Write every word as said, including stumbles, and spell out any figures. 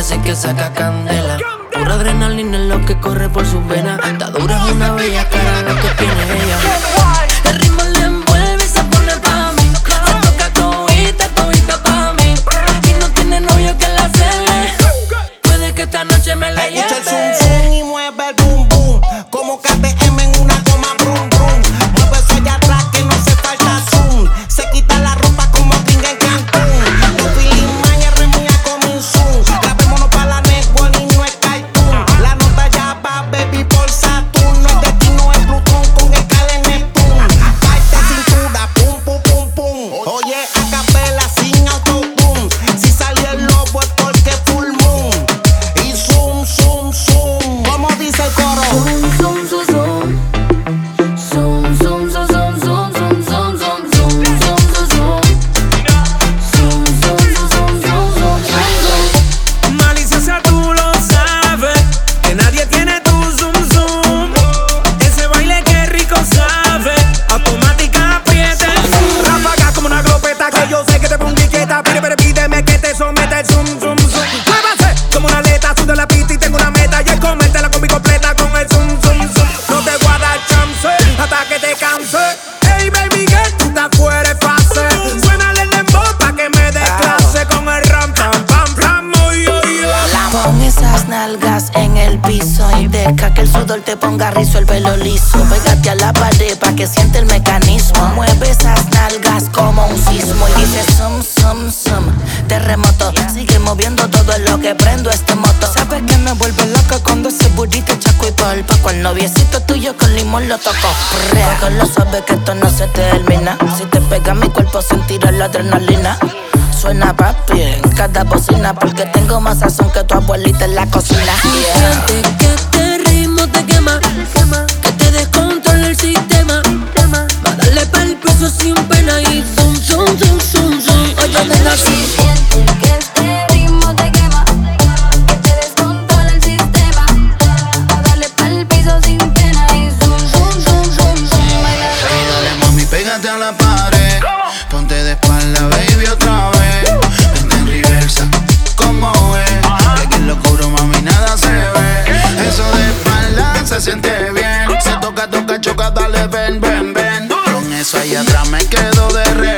parece que saca candela. Pura adrenalina es lo que corre por sus venas. Está dura, es una bella cara lo que tiene ella. El ritmo le envuelve y se pone pa' mí. Se toca todita, todita pa' mí. Y no tiene novio que la cele. Puede que esta noche me la lleve. Escucha el zum zum y mueve el boom boom. Como K T M en una goma brum brum. Mueve eso allá atrás que no hace falta zoom. Se quita la ropa como pinga en Cancún. Los feeling maña remía como un zoom. Grabémonos pa' la network y no es cartoon. La nota ya va, baby, por Saturno. El destino es Plutón con escala en Neptune. Parte cintura, pum, pum, pum, pum. Oye, a capela sin autotune. Si salió el lobo es porque full moon. Y zoom, zoom, zoom. Como dice el coro. Zoom, zoom, zoom, zoom. Zoom, zoom, zoom, zoom, zoom, zoom, zoom, zoom, zoom, zoom, zoom, zoom. Zoom, zoom, zoom, zoom, zoom, zoom, zoom. Maliciosa, tú lo sabes, que nadie tiene tu zoom zoom. Ese baile que rico sabe, automática apriete. Ráfaga como una glopeta que yo sé que te pongo inquieta. Pero, pero pídeme que te someta el zoom zoom zoom. Muévase como una aleta, sudo la pista y tengo una meta. Y es comerte la combi completa con el zoom zoom zoom. No te voy a dar chance hasta que te canse. Hey baby girl, tú estás fuera de fase. Suénale el dembow pa' que me des clase con el ram pam pam pam. Uy, uy, uy. Pon esas nalgas en el piso y deja que el sudor te ponga rizo, el pelo liso. Pégate a la pared pa' que siente el mecanismo. Mueve esas nalgas como un sismo y dice sum, sum, sum. Terremoto, sigue moviendo todo en lo que prendo este moto. Sabes que me vuelve loca cuando ese burrito chaco y polpa. Con el noviecito tuyo con limón lo toco. Porque lo sabes que esto no se termina. Si te pega mi cuerpo sentirás la adrenalina. Suena papi en cada bocina porque tengo más sazón que tu abuelita en la cocina. Yeah. Siente que este ritmo te quema, que te descontrola el sistema. Va a darle pa'l peso sin pena y zoom, zoom, zoom, zoom, zoom. Oye, nena, sí. Siente que este ritmo te quema, que te descontrola el sistema. Va a darle pa'l piso sin pena y zoom, zoom, zoom, zoom, zoom. Baila. Y dale mami, pégate a la pared. Ponte de espalda, baby, otra vez. Vente en reversa, como ves. Que aquí en lo oscuro, mami, nada se ve. Eso de espalda se siente bien. Se toca, toca, choca, dale, ven, ven, ven. Con eso ahí atrás me quedo de re.